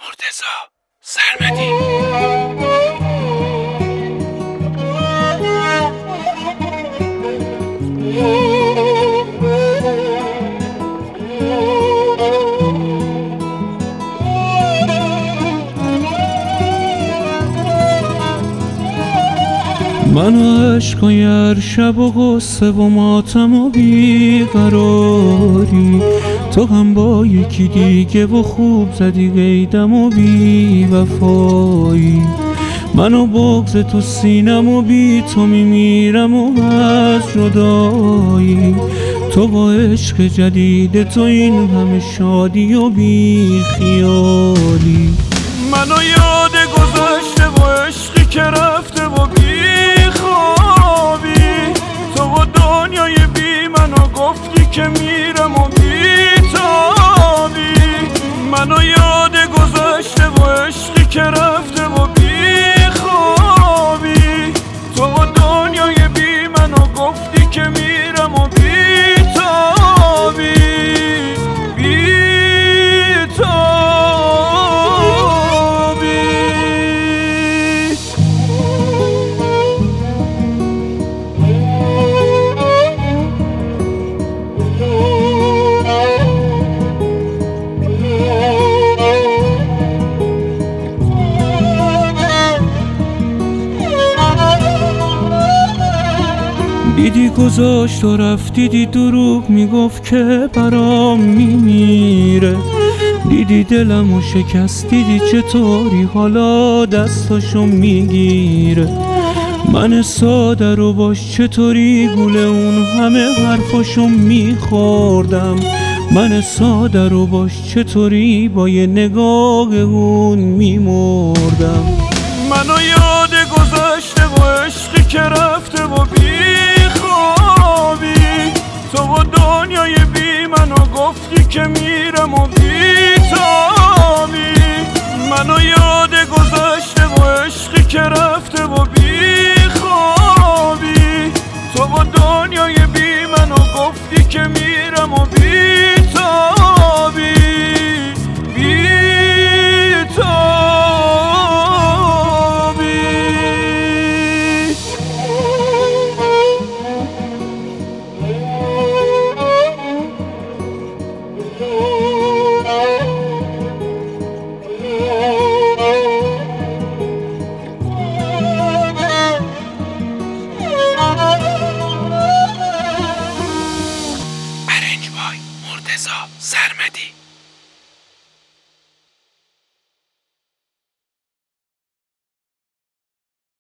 مرتضی سرمدی. من و عشقای هر شب و غصه و ماتم و بیقراری، تو هم با یکی دیگه و خوب زدی قیدم و بی وفایی. من و بغض تو سینم و بی تو میمیرم و از جدایی. تو با عشق جدید تو این همه شادی و بی خیالی. منو یاد گذشته و عشقی که رفته و بی خوابی. تو و دنیای بی منو گفتی که میرم و بی تابی. منو یاد گذشته و عشقی که رفته و بی خوابی. تو و دنیای بی منو گفتی که میرم و بی تابی. بی تابی. دیدی گذاشت و رفت، دیدی دروغ میگفت که برام میمیره. دیدی دلمو شکست، دیدی چطوری حالا دستاشو میگیره. من ساده رو باش چطوری گوله اون همه حرفاشو میخوردم. من ساده رو باش چطوری با یه نگاه اون میمردم. منو یاد گذشته و عشقی که رفته و بی خوابی. تو و دنیای بی منو گفتی که میرم و بی تا